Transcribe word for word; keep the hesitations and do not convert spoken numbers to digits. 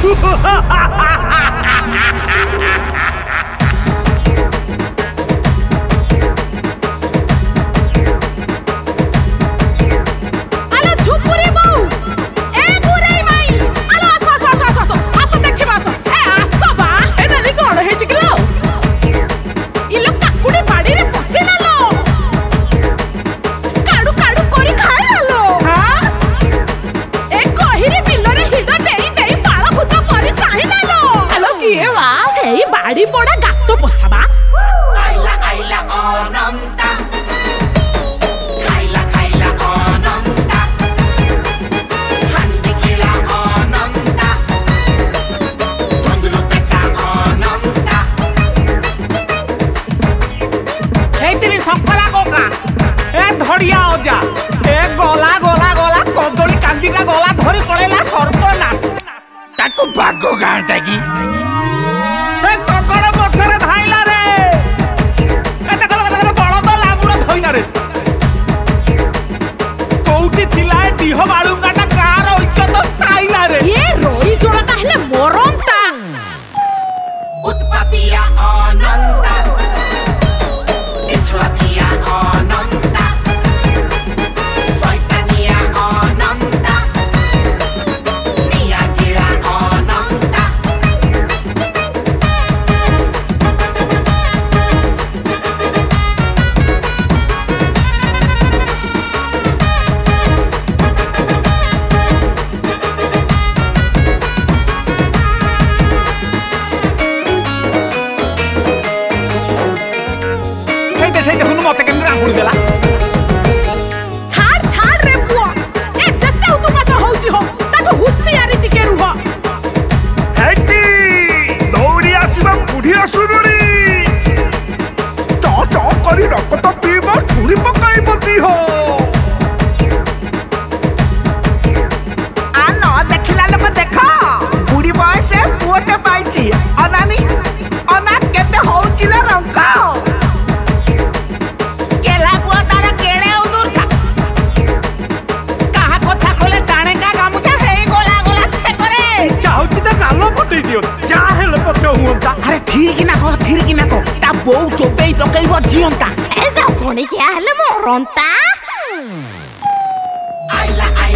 बाड़ी पड़ा गातो पोसाबा आइला आइला अनंता खाइला खाइला अनंता हंडी खेला अनंता बंदुलु पेटा अनंता ए तिनी सकला कोका ए धड़िया ओजा ए गोला गोला गोला कदली कांदिला गोला धरी पळेला सर्पना ताको बागो गांटा की उत्पत्तिया अनंता इच्छुतिया अनंता सैतानिया अनंता निया गिरा अनंता मत के रांगुड़ देला छाड़ छाड़ रे पुआ ए जत्ते तू मत होउची हो ताको हुसियारी टिके रुह हेटी दौड़ी आसीबा बुढ़ी आसुबड़ी तो तो करी रक्त पीबा छुरी पकाई बती हो आ न देखिला लोग देखो बुढ़ी बयस पुओटे पाइची अनानी अना केते होउची ले रंका अरे ठीक ना को ठीक ना को ता बौ चोबेई पकईबो जियंता ए जा कोणी क्या हले मोरंता आइला आइला